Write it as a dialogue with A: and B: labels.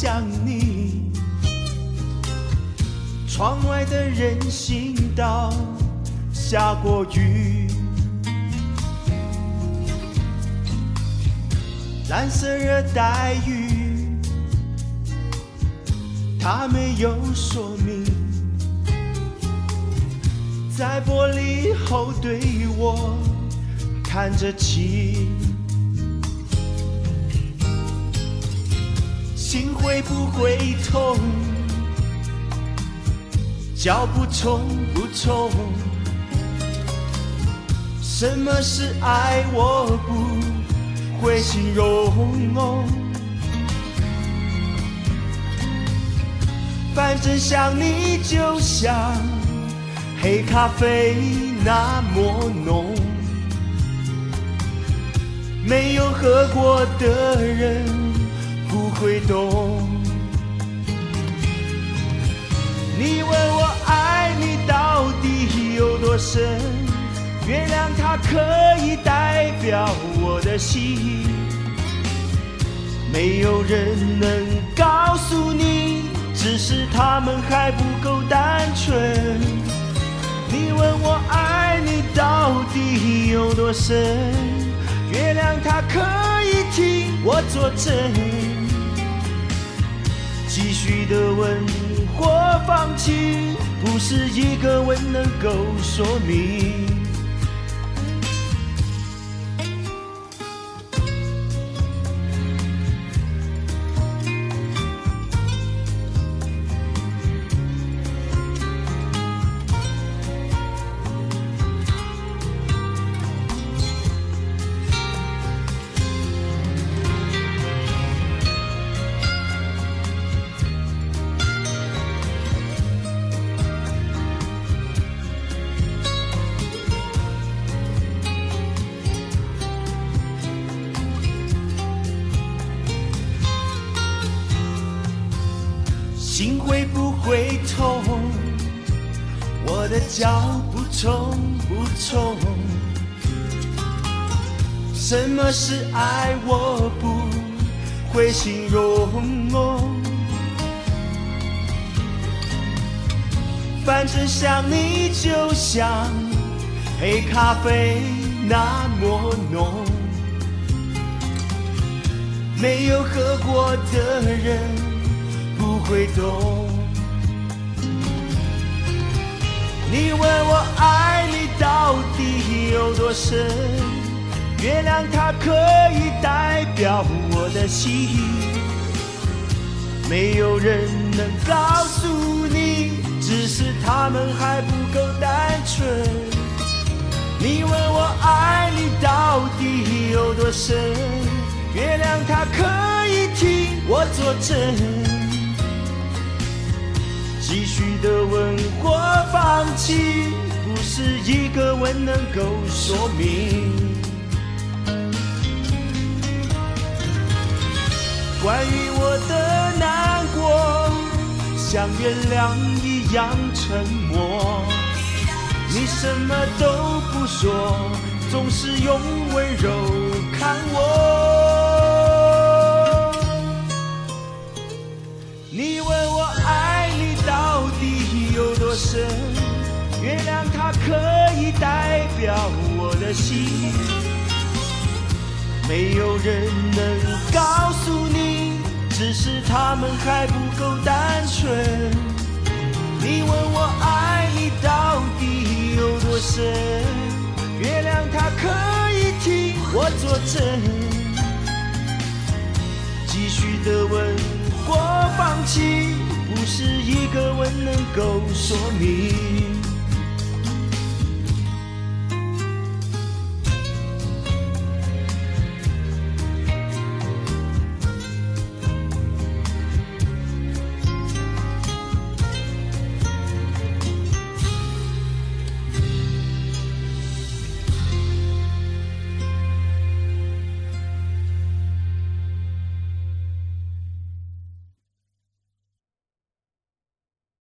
A: 想你。窗外的人行道下过雨，蓝色热带雨，它没有说明，在玻璃后对我看着晴。心会不会痛？脚步冲不冲？什么是爱？我不会形容。反正想你就像黑咖啡那么浓，没有喝过的人不会懂。你问我爱你到底有多深，月亮它可以代表我的心，没有人能告诉你，只是他们还不够单纯。你问我爱你到底有多深，月亮它可以替我作证，继续的问或放弃，不是一个吻能够说明。心会不会痛？我的脚步冲不冲？什么是爱？我不会形容。反正想你就像黑咖啡那么浓，没有喝过的人不会懂。你问我爱你到底有多深，月亮它可以代表我的心，没有人能告诉你，只是他们还不够单纯。你问我爱你到底有多深，月亮它可以替我作证，继续的问或放弃，不是一个吻能够说明。关于我的难过，像月亮一样沉默，你什么都不说，总是用温柔看我。你问我爱你到底有多深，月亮它可以代表我的心，没有人能告诉你，只是他们还不够单纯。你问我爱你到底有多深，月亮它可以替我作证，继续的问或放弃，不是一个吻能够说明。